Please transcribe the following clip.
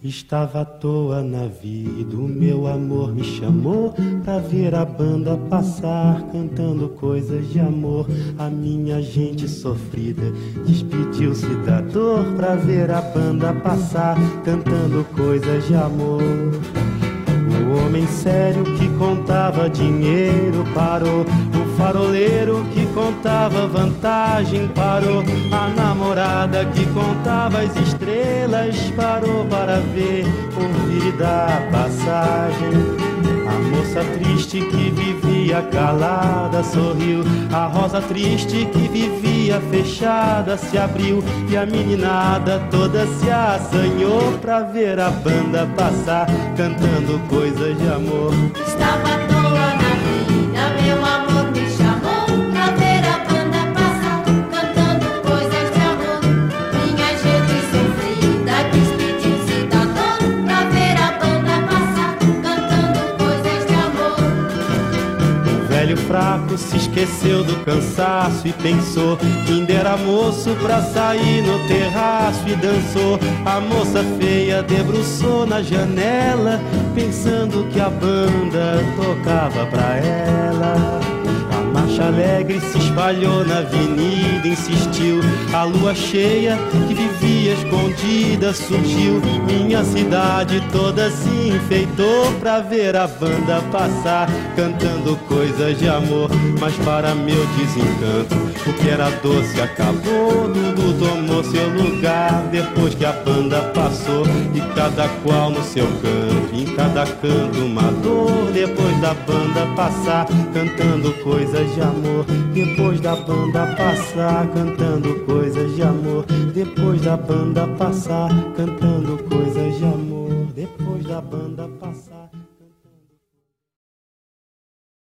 Estava à toa na vida, o meu amor me chamou pra ver a banda passar, cantando coisas de amor. A minha gente sofrida despediu-se da dor pra ver a banda passar, cantando coisas de amor. O homem sério que contava dinheiro parou, o faroleiro que contava vantagem parou, a namorada que contava as estrelas parou para ver, ouvir e dar passagem. A moça triste que vivia calada sorriu, a rosa triste que vivia fechada se abriu, e a meninada toda se assanhou pra ver a banda passar, cantando coisas de amor. Estava à toa na vida, meu amor me chamou pra ver a banda passar, cantando coisas de amor. Minha gente sofrida despediu-se da dor pra ver a banda passar, cantando coisas de amor. O velho fraco se esqueceu do cansaço e pensou que ainda era moço pra sair no terraço e dançou. A moça feia debruçou na janela, pensando que a banda tocava pra ela. A marcha alegre se espalhou na avenida, insistiu. A lua cheia que vivia escondida surgiu. Minha cidade toda se enfeitou pra ver a banda passar, cantando coisas de amor. Mas para meu desencanto, o que era doce acabou, tudo tomou seu lugar depois que a banda passou. E cada qual no seu canto, em cada canto uma dor. Depois da banda passar, cantando coisas de amor. Depois da banda passar, cantando coisas de amor. Depois da banda passar, cantando coisas